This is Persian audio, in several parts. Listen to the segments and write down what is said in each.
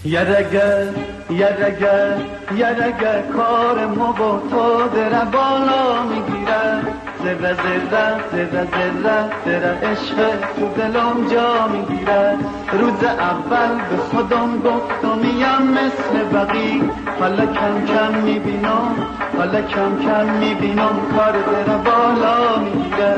یرگه کار ما با تو در بالا میگیره، ذره عشق تو دلم جا میگیره. روز اول به خودم گفتم مثل بقیه، حالا کم کم میبینم کار در بالا میگیره.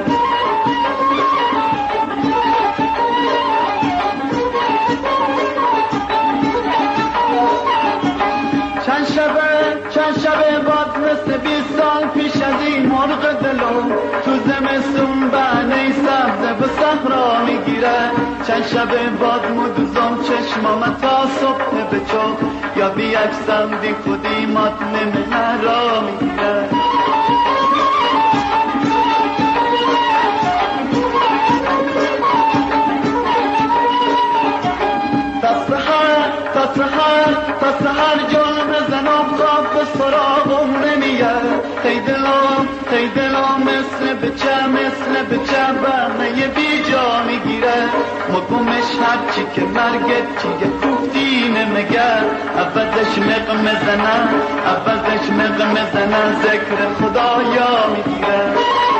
چند شبه باد مثل 20 سال پیش از این مرغ دلم تو زمستون بهنه سبزه به صحرا میگیره. چند شبه باد مدوزم چشمام تا صبح به چوب، یا بیاکسم بی خودی ماتنه را میگیره. تا سحر جان بزنم خواب به سراغم نمیاد. تی دلم مثل بچه برنه بی جا میگیره. مگمش هرچی که مرگت چیه کوفتی نمیگه. عوضش مق مزنن ذکر خدایا میگیره.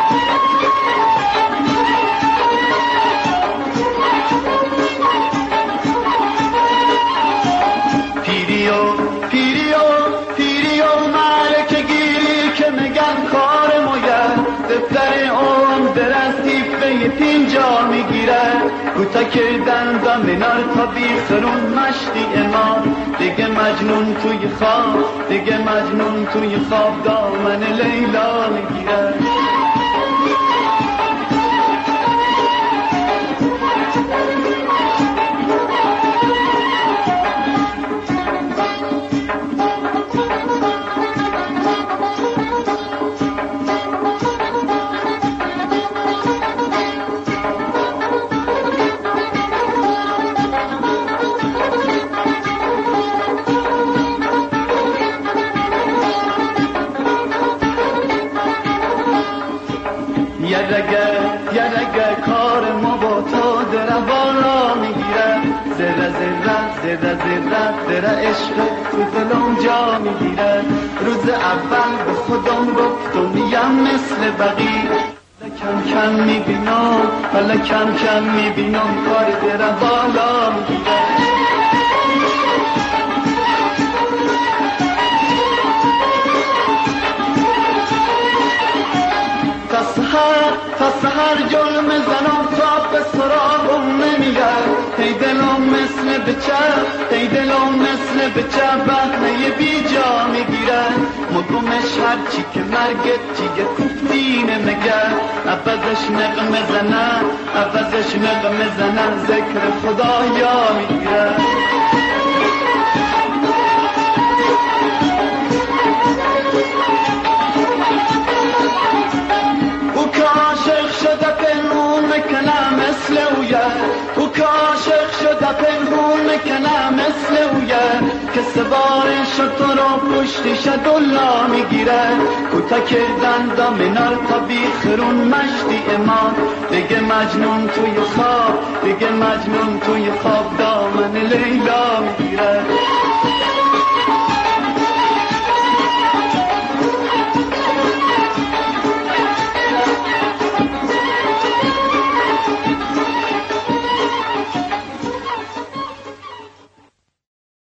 پیری و معرکه گیری که میگن کار موید. دفتر اون درستی به پینجا میگیره. کوتا کردن زمینار تا بیخرون مشتی امان. دیگه مجنون توی خواب دامن لیلا میگیره. یرگه کار ما با تو در بالا میگیره. ذره عشق تو دلم جا میگیره. روز اول به خودم گفتم مثل بقیه، حالا کم میبینم کار در بالا میگیره. تا سحر جلم زنم خواب به سراغم نمیاد. تی دلم مثل بچه بهنه بی جا میگیره. مگمش هرچی که مرگت چیه کوفتی نمیگه. عوضش مق مزنن ذکر خدایا میگیره. پنهون میکنه مثل اویه که سوارش تو رو پشتش دلا میگیره. کوتا کردن دامنار تا بیخرون مشتی امان. دیگه مجنون توی خواب دامن لیلا میگیره.